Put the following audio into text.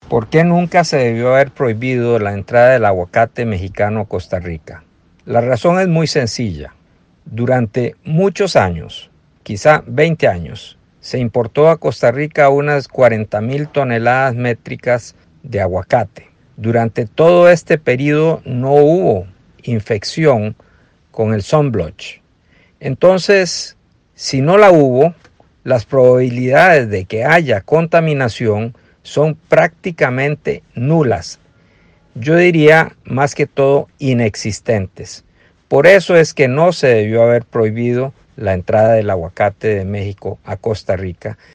¿Por qué nunca se debió haber prohibido la entrada del aguacate mexicano a Costa Rica? La razón es muy sencilla. Durante muchos años, quizá 20 años, se importó a Costa Rica unas 40,000 toneladas métricas de aguacate. Durante todo este periodo no hubo infección con el sunblotch. Entonces, si no la hubo, las probabilidades de que haya contaminación son prácticamente nulas. Yo diría más que todo inexistentes. Por eso es que no se debió haber prohibido la entrada del aguacate de México a Costa Rica,